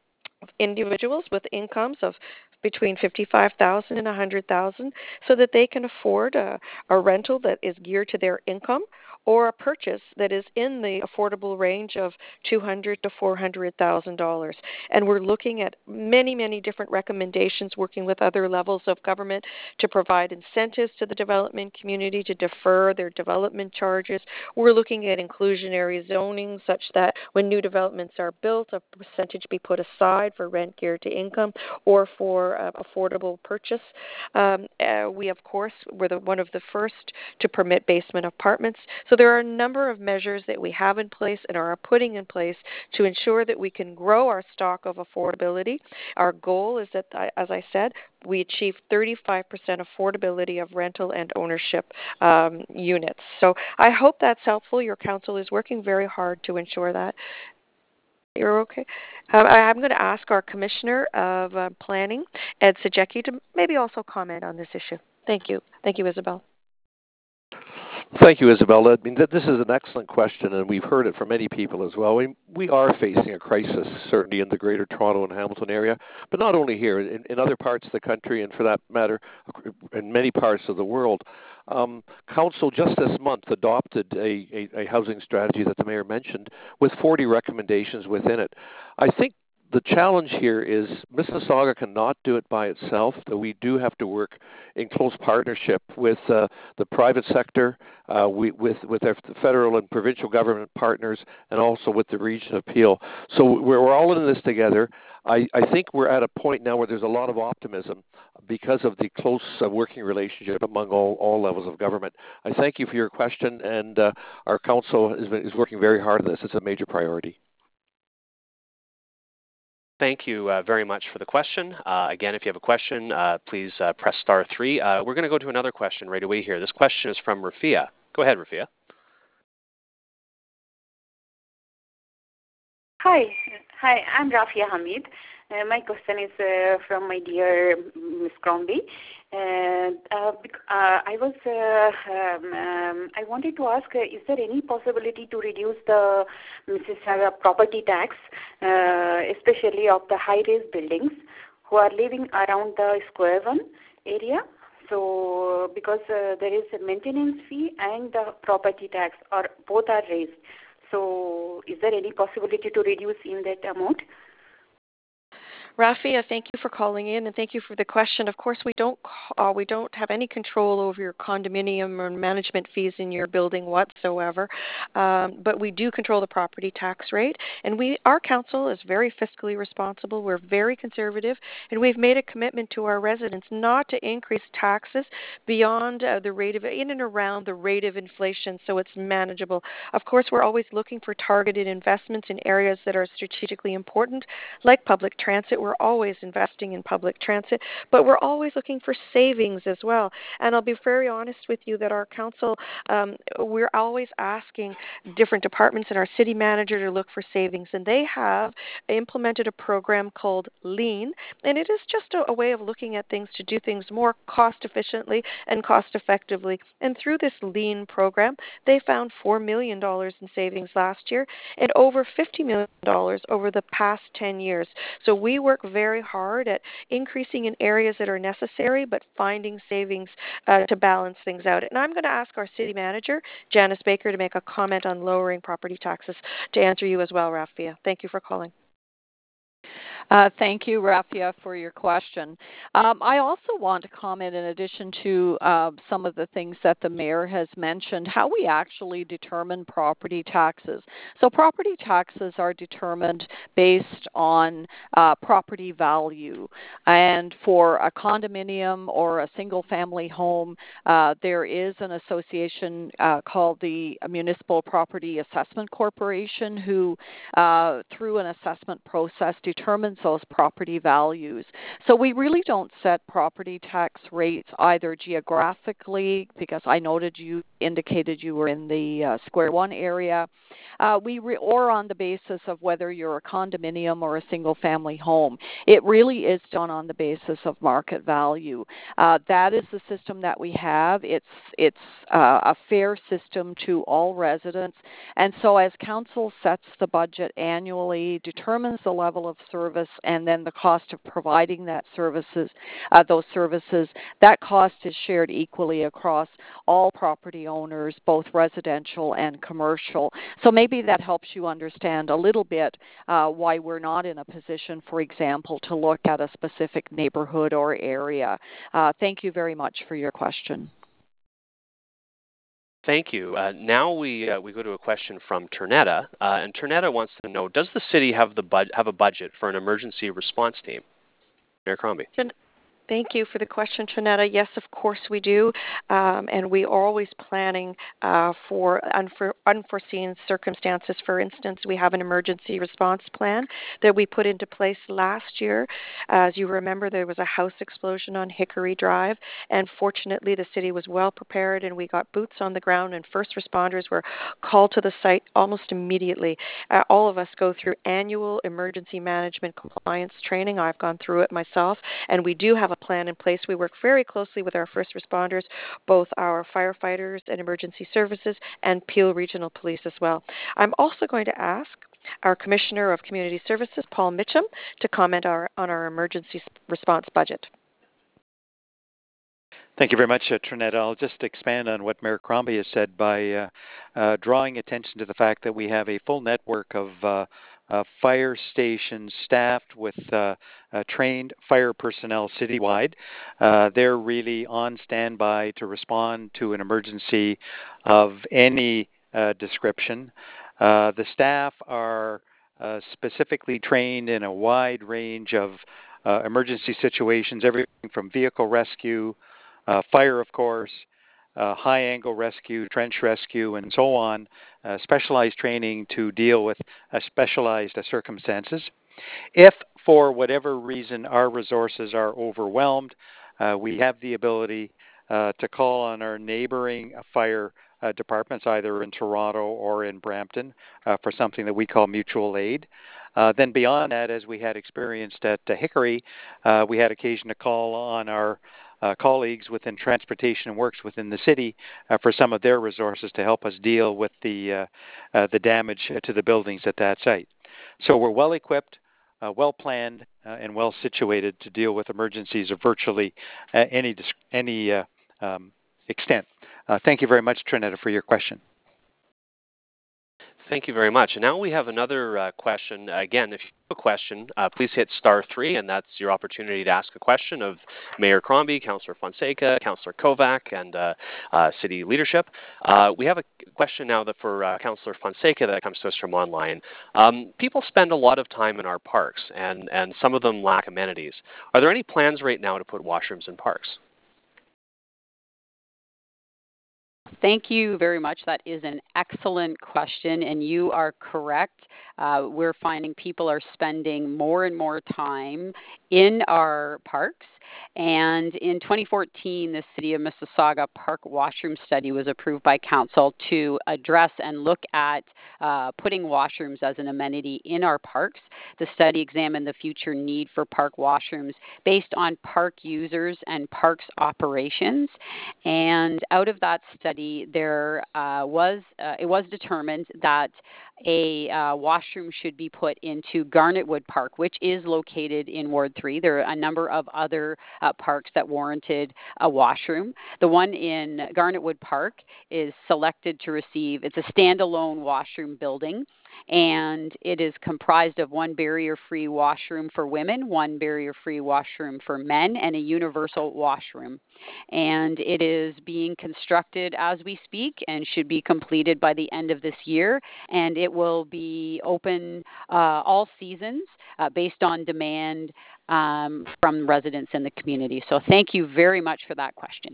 B: individuals with incomes of between fifty-five thousand dollars and one hundred thousand dollars so that they can afford a, a rental that is geared to their income, or a purchase that is in the affordable range of two hundred thousand dollars to four hundred thousand dollars. And we're looking at many, many different recommendations, working with other levels of government to provide incentives to the development community to defer their development charges. We're looking at inclusionary zoning such that when new developments are built, a percentage be put aside for rent geared to income or for uh, affordable purchase. Um, uh, we, of course, were the, one of the first to permit basement apartments. So there are a number of measures that we have in place and are putting in place to ensure that we can grow our stock of affordability. Our goal is that, as I said, we achieve thirty-five percent affordability of rental and ownership um, units. So I hope that's helpful. Your council is working very hard to ensure that. You're okay. Uh, I'm going to ask our Commissioner of uh, Planning, Ed Sajecki, to maybe also comment on this issue. Thank you. Thank you, Isabel.
K: Thank you, Isabella. I mean, th- this is an excellent question, and we've heard it from many people as well. We, we are facing a crisis, certainly in the Greater Toronto and Hamilton area, but not only here, in, in other parts of the country, and for that matter, in many parts of the world. Um, Council just this month adopted a, a, a housing strategy that the Mayor mentioned with forty recommendations within it. I think the challenge here is Mississauga cannot do it by itself, that we do have to work in close partnership with uh, the private sector, uh, we, with, with our federal and provincial government partners, and also with the Region of Peel. So we're, we're all in this together. I, I think we're at a point now where there's a lot of optimism because of the close uh, working relationship among all, all levels of government. I thank you for your question, and uh, our council is, is working very hard on this. It's a major priority.
A: Thank you uh, very much for the question. Uh, again, if you have a question, uh, please uh, press star three. Uh, we're going to go to another question right away here. This question is from Rafia. Go ahead, Rafia.
L: Hi, hi. I'm Rafia Hamid. Uh, my question is uh, from my dear Miz Crombie. Uh, uh, I was. Uh, um, um, I wanted to ask: uh, Is there any possibility to reduce the Mississauga property tax, uh, especially of the high-rise buildings, who are living around the Square One area? So, because uh, there is a maintenance fee and the property tax, or both are raised. So, is there any possibility to reduce in that amount?
B: Rafia, thank you for calling in, and thank you for the question. Of course, we don't uh, we don't have any control over your condominium or management fees in your building whatsoever, um, but we do control the property tax rate. And we, our council, is very fiscally responsible. We're very conservative, and we've made a commitment to our residents not to increase taxes beyond uh, the rate of in and around the rate of inflation, so it's manageable. Of course, we're always looking for targeted investments in areas that are strategically important, like public transit. We're always investing in public transit, but we're always looking for savings as well. And I'll be very honest with you that our council, um, we're always asking different departments and our city manager to look for savings. And they have implemented a program called Lean, and it is just a, a way of looking at things to do things more cost efficiently and cost effectively. And through this Lean program, they found four million dollars in savings last year and over fifty million dollars over the past ten years. So we work very hard at increasing in areas that are necessary, but finding savings uh, to balance things out. And I'm going to ask our city manager, Janice Baker, to make a comment on lowering property taxes to answer you as well, Rafia. Thank you for calling.
C: Uh, thank you, Rafia, for your question. Um, I also want to comment, in addition to uh, some of the things that the mayor has mentioned, how we actually determine property taxes. So property taxes are determined based on uh, property value. And for a condominium or a single-family home, uh, there is an association uh, called the Municipal Property Assessment Corporation who, uh, through an assessment process, determines those property values. So we really don't set property tax rates either geographically, because I noted you indicated you were in the uh, Square One area, uh, we re- or on the basis of whether you're a condominium or a single-family home. It really is done on the basis of market value. Uh, that is the system that we have. It's it's uh, a fair system to all residents, and so as council sets the budget annually, determines the level of service, and then the cost of providing that services, uh, those services, that cost is shared equally across all property owners, both residential and commercial. So maybe that helps you understand a little bit uh, why we're not in a position, for example, to look at a specific neighborhood or area. Uh, thank you very much for your question.
A: Thank you. Uh, now we uh, we go to a question from Ternetta, uh, and Ternetta wants to know: does the city have the bud- have a budget for an emergency response team? Mayor Crombie.
B: Thank you for the question, Trinetta. Yes, of course we do, um, and we are always planning uh, for unfor- unforeseen circumstances. For instance, we have an emergency response plan that we put into place last year. As you remember, there was a house explosion on Hickory Drive, and fortunately the city was well prepared, and we got boots on the ground, and first responders were called to the site almost immediately. Uh, all of us go through annual emergency management compliance training. I've gone through it myself, and we do have a plan in place. We work very closely with our first responders, both our firefighters and emergency services, and Peel Regional Police as well. I'm also going to ask our Commissioner of Community Services, Paul Mitchell, to comment our, on our emergency response budget.
M: Thank you very much, uh, Trinetta. I'll just expand on what Mayor Crombie has said by uh, uh, drawing attention to the fact that we have a full network of uh, uh, fire stations staffed with uh, uh, trained fire personnel citywide. Uh, they're really on standby to respond to an emergency of any uh, description. Uh, the staff are uh, specifically trained in a wide range of uh, emergency situations, everything from vehicle rescue, uh, fire, of course, uh, high-angle rescue, trench rescue, and so on, uh, specialized training to deal with uh, specialized uh, circumstances. If, for whatever reason, our resources are overwhelmed, uh, we have the ability uh, to call on our neighboring fire uh, departments, either in Toronto or in Brampton, uh, for something that we call mutual aid. Uh, then beyond that, as we had experienced at uh, Hickory, uh, we had occasion to call on our uh, colleagues within Transportation and Works within the city uh, for some of their resources to help us deal with the uh, uh, the damage to the buildings at that site. So we're well equipped, uh, well planned, uh, and well situated to deal with emergencies of virtually uh, any any uh, um, extent. Uh, thank you very much, Trinetta, for your question.
A: Thank you very much. And now we have another uh, question. Again, if you have a question, uh, please hit star three, and that's your opportunity to ask a question of Mayor Crombie, Councillor Fonseca, Councillor Kovac, and uh, uh, city leadership. Uh, we have a question now that for uh, Councillor Fonseca that comes to us from online. Um, people spend a lot of time in our parks, and, and some of them lack amenities. Are there any plans right now to put washrooms in parks?
C: Thank you very much. That is an excellent question, and you are correct. Uh, we're finding people are spending more and more time in our parks. And in twenty fourteen, the City of Mississauga Park Washroom Study was approved by Council to address and look at uh, putting washrooms as an amenity in our parks. The study examined the future need for park washrooms based on park users and parks operations. And out of that study, there uh, was uh, it was determined that a uh, washroom should be put into Garnetwood Park, which is located in Ward three. There are a number of other uh, parks that warranted a washroom. The one in Garnetwood Park is selected to receive, it's a standalone washroom building, and it is comprised of one barrier-free washroom for women, one barrier-free washroom for men, and a universal washroom. And it is being constructed as we speak and should be completed by the end of this year. And it will be open uh, all seasons uh, based on demand um, from residents in the community. So thank you very much for that question.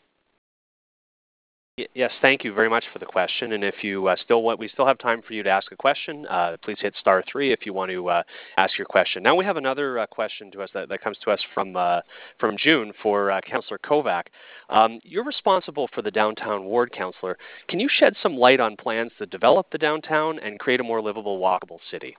A: Yes, thank you very much for the question. And if you uh, still want, we still have time for you to ask a question. Uh, please hit star three if you want to uh, ask your question. Now we have another uh, question to us that, that comes to us from uh, from June for uh, Councillor Kovac. Um, you're responsible for the downtown ward, Councillor. Can you shed some light on plans to develop the downtown and create a more livable, walkable city?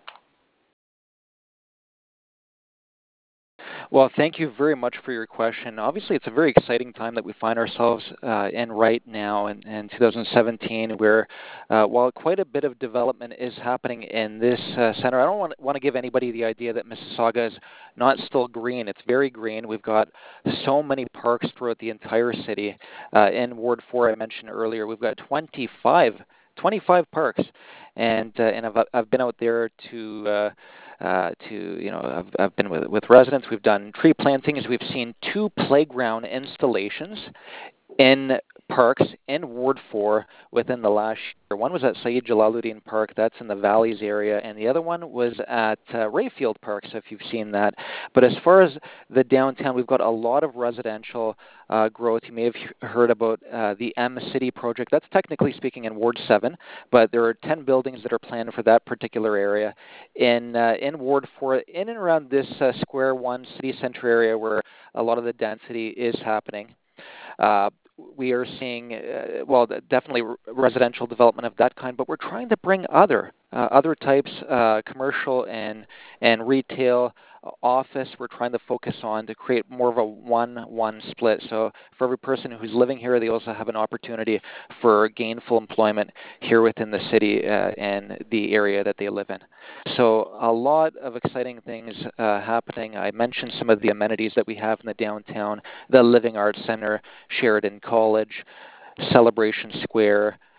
D: Well, thank you very much for your question. Obviously, it's a very exciting time that we find ourselves uh, in right now in, in two thousand seventeen, where uh, while quite a bit of development is happening in this uh, center, I don't want, want to give anybody the idea that Mississauga is not still green. It's very green. We've got so many parks throughout the entire city. Uh, in Ward four, I mentioned earlier, we've got twenty-five, twenty-five parks, and uh, and I've I've been out there to. Uh, Uh, to you know, I've, I've been with with residents. We've done tree plantings. We've seen two playground installations in parks in Ward four within the last year. One was at Syed Jalaluddin Park, that's in the Valleys area, and the other one was at uh, Rayfield Park, so if you've seen that. But as far as the downtown, we've got a lot of residential uh, growth. You may have heard about uh, the M City project. That's technically speaking in Ward seven, but there are ten buildings that are planned for that particular area. In uh, in Ward four, in and around this uh, Square One City Centre area where a lot of the density is happening, Uh, we are seeing, uh, well, definitely residential development of that kind, but we're trying to bring other uh, other types, uh, commercial and and retail, uh, office. We're trying to focus on to create more of a one-one split. So for every person who's living here, they also have an opportunity for gainful employment here within the city uh, and the area that they live in. So a lot of exciting things uh, happening. I mentioned some of the amenities that we have in the downtown, the Living Arts Center, Sheridan College, Celebration Square,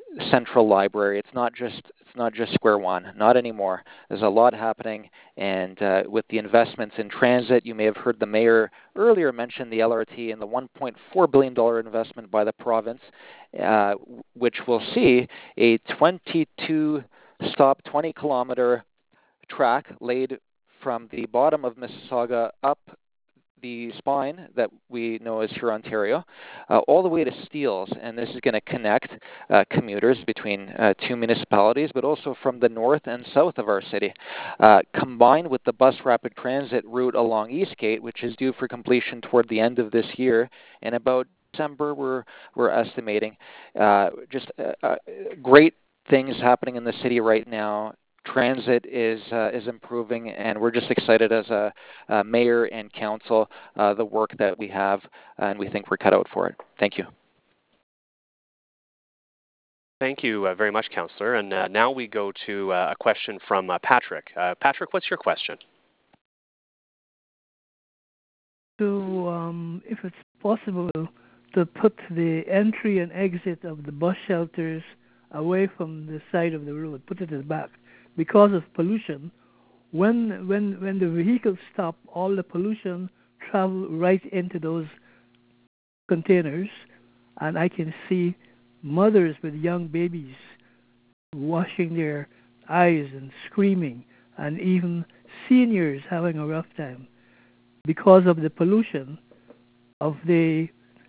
D: Central Library. It's not just it's not just Square One, not anymore. There's a lot happening, and uh, with the investments in transit, you may have heard the mayor earlier mention the L R T and the one point four billion dollars investment by the province, uh, which will see a twenty-two stop, twenty kilometer track laid from the bottom of Mississauga up the spine that we know as Hurontario, uh, all the way to Steeles, and this is going to connect uh, commuters between uh, two municipalities, but also from the north and south of our city, uh, combined with the bus rapid transit route along Eastgate, which is due for completion toward the end of this year, and about December we're we're estimating. Uh, just uh, uh, great things happening in the city right now. Transit is uh, is improving, and we're just excited as a, a mayor and council uh, the work that we have, and we think we're cut out for it. Thank you.
A: Thank you uh, very much, Councillor. And uh, now we go to uh, a question from uh, Patrick. Uh, Patrick, what's your question?
N: To, um, if it's possible, to put the entry and exit of the bus shelters away from the side of the road, put it at the back. Because of pollution, when when when the vehicles stop, all the pollution travel right into those containers, and I can see mothers with young babies washing their eyes and screaming, and even seniors having a rough time because of the pollution of the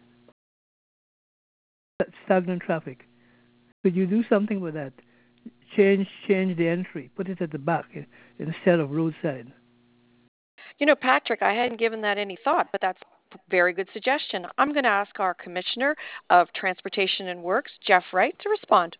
N: stagnant traffic. Could you do something with that? Change change the entry. Put it at the back instead of roadside.
B: You know, Patrick, I hadn't given that any thought, but that's a very good suggestion. I'm going to ask our Commissioner of Transportation and Works, Jeff Wright, to respond.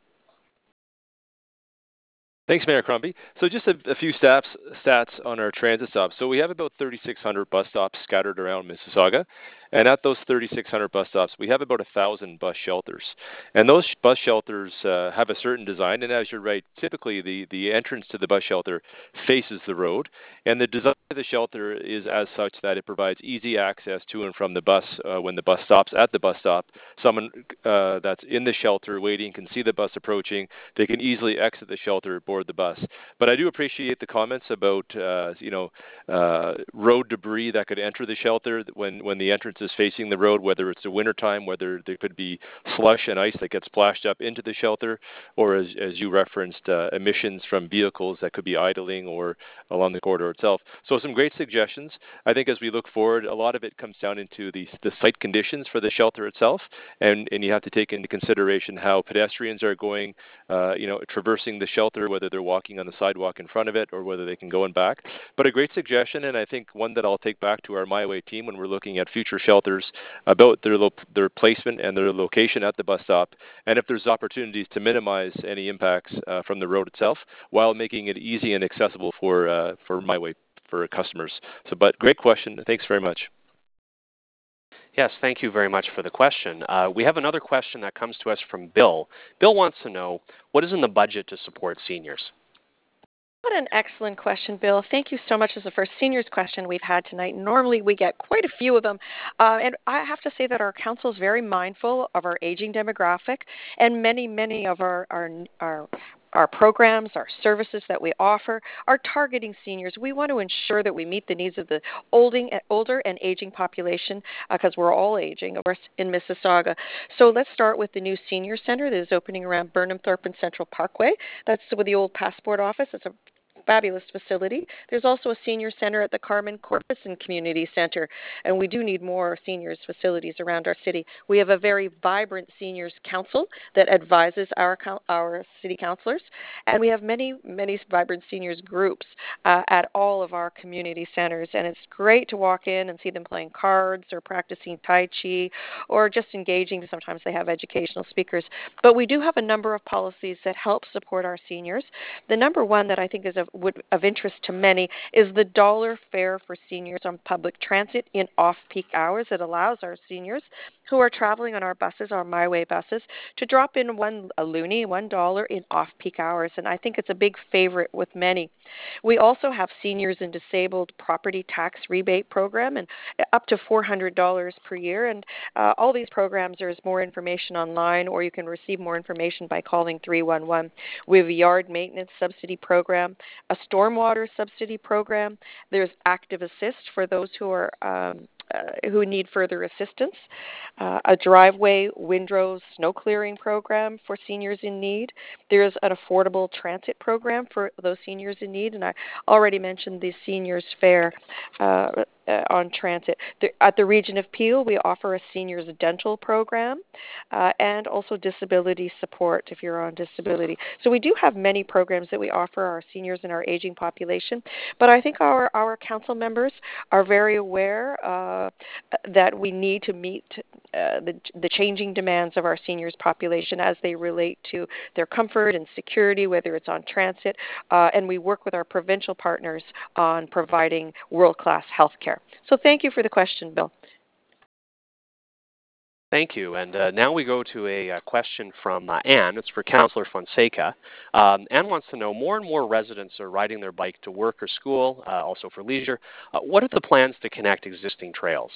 E: Thanks, Mayor Crombie. So just a, a few stats, stats on our transit stops. So we have about thirty-six hundred bus stops scattered around Mississauga. And at those thirty-six hundred bus stops, we have about one thousand bus shelters. And those bus shelters uh, have a certain design. And as you're right, typically the, the entrance to the bus shelter faces the road. And the design of the shelter is as such that it provides easy access to and from the bus uh, when the bus stops at the bus stop. Someone uh, that's in the shelter waiting can see the bus approaching. They can easily exit the shelter, board the bus. But I do appreciate the comments about, uh, you know, uh, road debris that could enter the shelter when, when the entrance is facing the road, whether it's the wintertime, whether there could be slush and ice that gets splashed up into the shelter, or as, as you referenced, uh, emissions from vehicles that could be idling or along the corridor itself. So some great suggestions. I think as we look forward, a lot of it comes down into the, the site conditions for the shelter itself, and, and you have to take into consideration how pedestrians are going, uh, you know, traversing the shelter, whether they're walking on the sidewalk in front of it or whether they can go and back. But a great suggestion, and I think one that I'll take back to our My Way team when we're looking at future shelters about their lo- their placement and their location at the bus stop, and if there's opportunities to minimize any impacts uh, from the road itself while making it easy and accessible for uh, for My Way for customers. So, but great question. Thanks very much.
A: Yes, thank you very much for the question. Uh, we have another question that comes to us from Bill. Bill wants to know, what is in the budget to support seniors?
B: What an excellent question, Bill. Thank you so much. As the first seniors question we've had tonight. Normally we get quite a few of them. Uh, and I have to say that our council is very mindful of our aging demographic, and many, many of our, our, our Our programs, our services that we offer are targeting seniors. We want to ensure that we meet the needs of the olding, older and aging population because uh, we're all aging, of course, in Mississauga. So let's start with the new senior center that is opening around Burnham Thorpe and Central Parkway. That's with the old passport office. It's a fabulous facility. There's also a senior center at the Carmen Corpison Community Center, and we do need more seniors facilities around our city. We have a very vibrant seniors council that advises our our city councilors, and we have many, many vibrant seniors groups uh, at all of our community centers, and it's great to walk in and see them playing cards or practicing Tai Chi or just engaging. Sometimes they have educational speakers, but we do have a number of policies that help support our seniors. The number one that I think is of, would, of interest to many is the dollar fare for seniors on public transit in off-peak hours. It allows our seniors who are traveling on our buses, our MyWay buses, to drop in one a loonie, one dollar in off-peak hours, and I think it's a big favorite with many. We also have seniors and disabled property tax rebate program, and up to four hundred dollars per year. And uh, all these programs, there is more information online, or you can receive more information by calling three one one. We have a yard maintenance subsidy program, a stormwater subsidy program. There's Active Assist for those who are um, uh, who need further assistance, uh, a driveway, windrows, snow clearing program for seniors in need. There's an affordable transit program for those seniors in need, and I already mentioned the seniors fare uh, uh, on transit. The, at the Region of Peel, we offer a seniors dental program uh, and also disability support if you're on disability. So we do have many programs that we offer our seniors and our aging population, but I think our, our council members are very aware uh, that we need to meet uh, the, the changing demands of our seniors population as they relate to their comfort and security, whether it's on transit, uh, and we work with our provincial partners on providing world-class health care. So thank you for the question, Bill.
A: Thank you. And uh, now we go to a, a question from uh, Anne. It's for Councillor Fonseca. Um, Anne wants to know, more and more residents are riding their bike to work or school, uh, also for leisure. Uh, what are the plans to connect existing trails?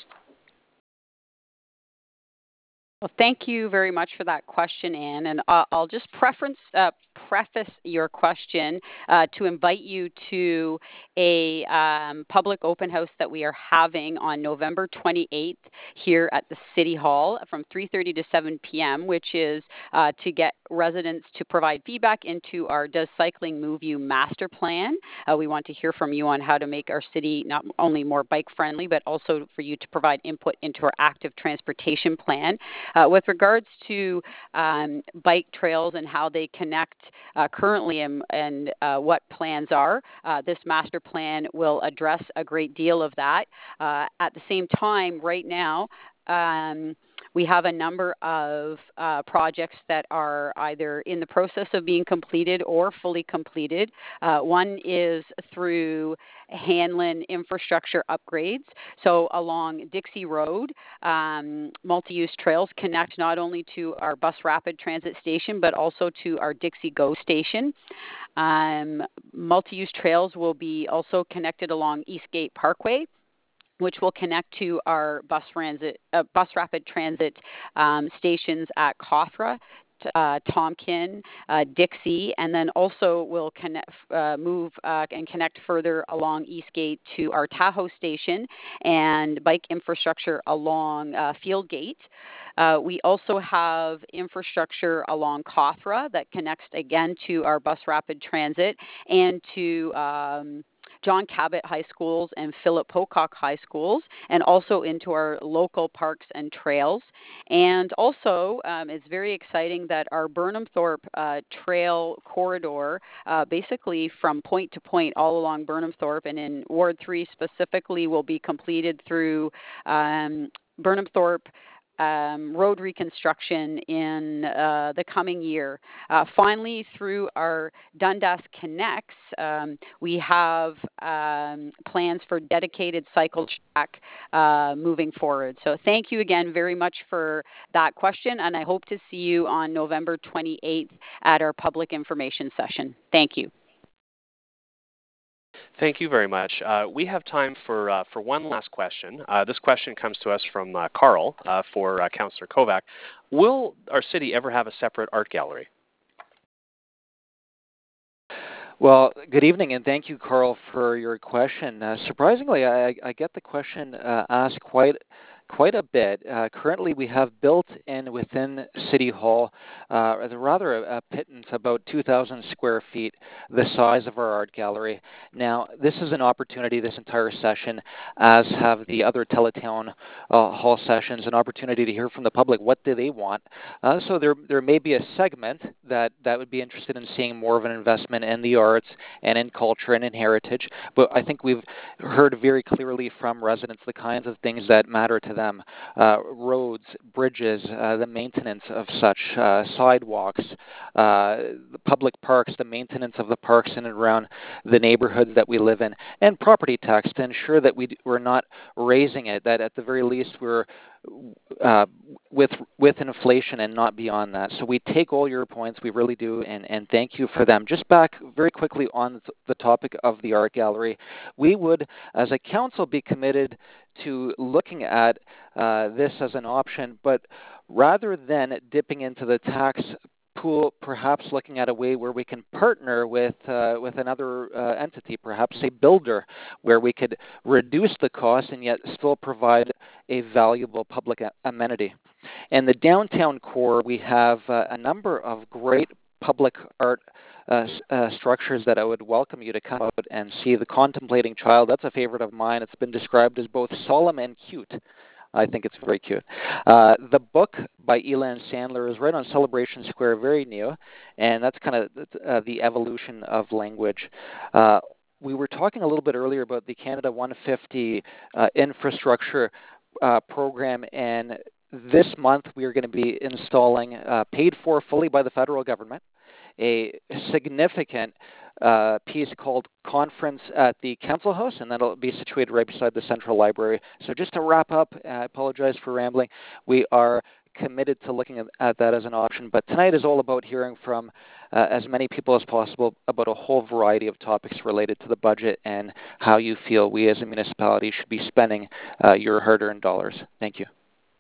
C: Well, thank you very much for that question, Anne. And uh, I'll just preference, uh, preface your question uh, to invite you to a um, public open house that we are having on November twenty-eighth here at the City Hall from three thirty to seven p.m., which is uh, to get residents to provide feedback into our Does Cycling Move You master plan. Uh, we want to hear from you on how to make our city not only more bike-friendly, but also for you to provide input into our active transportation plan. Uh, with regards to um, bike trails and how they connect uh, currently and, and uh, what plans are, uh, this master plan will address a great deal of that. Uh, at the same time, right now, um, we have a number of uh, projects that are either in the process of being completed or fully completed. Uh, one is through Hanlon infrastructure upgrades. So along Dixie Road, um, multi-use trails connect not only to our bus rapid transit station, but also to our Dixie Go station. Um, multi-use trails will be also connected along Eastgate Parkway, which will connect to our bus, transit, uh, bus rapid transit um, stations at Cawthra, uh, Tomkin, uh, Dixie, and then also will connect, uh, move uh, and connect further along Eastgate to our Tahoe station and bike infrastructure along uh, Fieldgate. Uh, we also have infrastructure along Cawthra that connects again to our bus rapid transit and to um, John Cabot High Schools and Philip Pocock High Schools, and also into our local parks and trails. And also, um, it's very exciting that our Burnham Thorpe uh, trail corridor, uh, basically from point to point all along Burnham Thorpe and in Ward three specifically, will be completed through um, Burnham Thorpe Um, road reconstruction in uh, the coming year. Uh, finally, through our Dundas Connects, um, we have um, plans for dedicated cycle track uh, moving forward. So thank you again very much for that question, and I hope to see you on November twenty-eighth at our public information session. Thank you.
A: Thank you very much. Uh, we have time for uh, for one last question. Uh, this question comes to us from uh, Carl uh, for uh, Councillor Kovac. Will our city ever have a separate art gallery?
D: Well, good evening, and thank you, Carl, for your question. Uh, surprisingly, I, I get the question uh, asked quite quite a bit. Uh, currently, we have built in within City Hall uh, rather a, a pittance, about two thousand square feet, the size of our art gallery. Now, this is an opportunity this entire session, as have the other Teletown uh, Hall sessions, an opportunity to hear from the public. What do they want? Uh, so there there may be a segment that, that would be interested in seeing more of an investment in the arts and in culture and in heritage. But I think we've heard very clearly from residents the kinds of things that matter to to them, uh, roads, bridges, uh, the maintenance of such, uh, sidewalks, uh, the public parks, the maintenance of the parks in and around the neighborhoods that we live in, and property tax to ensure that we, we're not raising it, that at the very least we're uh, with with inflation and not beyond that. So we take all your points, we really do, and, and thank you for them. Just back very quickly on the topic of the art gallery, we would, as a council, be committed to looking at uh, this as an option, but rather than dipping into the tax pool, perhaps looking at a way where we can partner with uh, with another uh, entity, perhaps a builder, where we could reduce the cost and yet still provide a valuable public a- amenity. In the downtown core, we have uh, a number of great public art uh, uh, structures that I would welcome you to come out and see. The Contemplating Child, that's a favorite of mine. It's been described as both solemn and cute. I think it's very cute. Uh, the book by Elan Sandler is right on Celebration Square, very new, and that's kind of uh, the evolution of language. Uh, we were talking a little bit earlier about the Canada one fifty uh, infrastructure uh, program, and this month we are going to be installing, uh, paid for fully by the federal government, a significant uh, piece called Conference at the Council House, and that'll be situated right beside the Central Library. So just to wrap up, I apologize for rambling, we are committed to looking at, at that as an option, but tonight is all about hearing from uh, as many people as possible about a whole variety of topics related to the budget and how you feel we as a municipality should be spending uh, your hard-earned dollars. Thank you.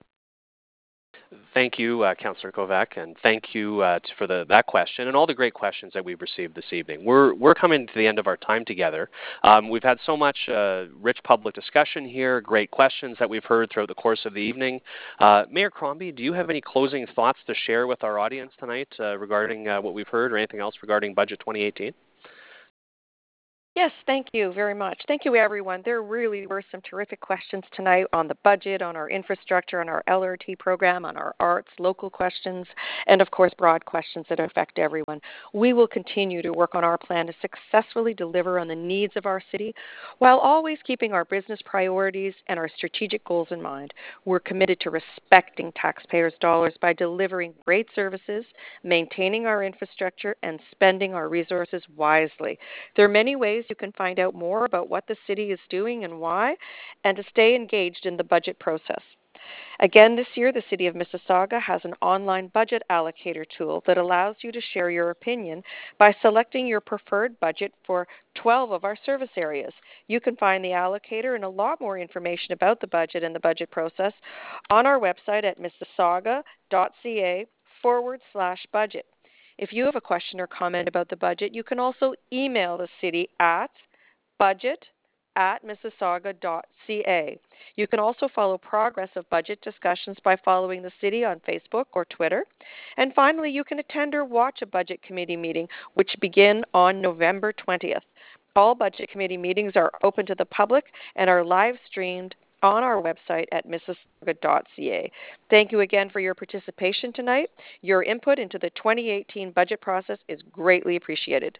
A: Thank you, uh, Councillor Kovac, and thank you uh, t- for the, that question and all the great questions that we've received this evening. We're we're coming to the end of our time together. Um, we've had so much uh, rich public discussion here, great questions that we've heard throughout the course of the evening. Uh, Mayor Crombie, do you have any closing thoughts to share with our audience tonight uh, regarding uh, what we've heard, or anything else regarding Budget twenty eighteen?
B: Yes, thank you very much. Thank you, everyone. There really were some terrific questions tonight on the budget, on our infrastructure, on our L R T program, on our arts, local questions, and of course, broad questions that affect everyone. We will continue to work on our plan to successfully deliver on the needs of our city while always keeping our business priorities and our strategic goals in mind. We're committed to respecting taxpayers' dollars by delivering great services, maintaining our infrastructure, and spending our resources wisely. There are many ways you can find out more about what the city is doing and why, and to stay engaged in the budget process. Again, this year, the City of Mississauga has an online budget allocator tool that allows you to share your opinion by selecting your preferred budget for twelve of our service areas. You can find the allocator and a lot more information about the budget and the budget process on our website at mississauga.ca forward slash budget. If you have a question or comment about the budget, you can also email the city at budget at mississauga.ca. You can also follow progress of budget discussions by following the city on Facebook or Twitter. And finally, you can attend or watch a budget committee meeting, which begin on November twentieth. All budget committee meetings are open to the public and are live streamed on our website at mississauga dot c a. Thank you again for your participation tonight. Your input into the twenty eighteen budget process is greatly appreciated.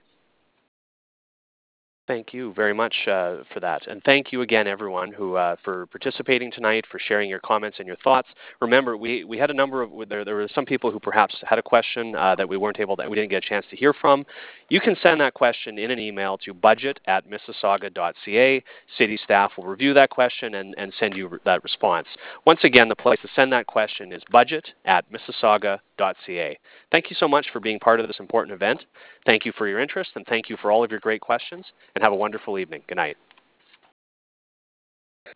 A: Thank you very much uh, for that. And thank you again, everyone, who uh, for participating tonight, for sharing your comments and your thoughts. Remember, we, we had a number of, there, there were some people who perhaps had a question uh, that we weren't able to, we didn't get a chance to hear from. You can send that question in an email to budget at mississauga dot c a. City staff will review that question and, and send you that response. Once again, the place to send that question is budget at mississauga dot c a. Thank you so much for being part of this important event. Thank you for your interest, and thank you for all of your great questions, and have a wonderful evening. Good night.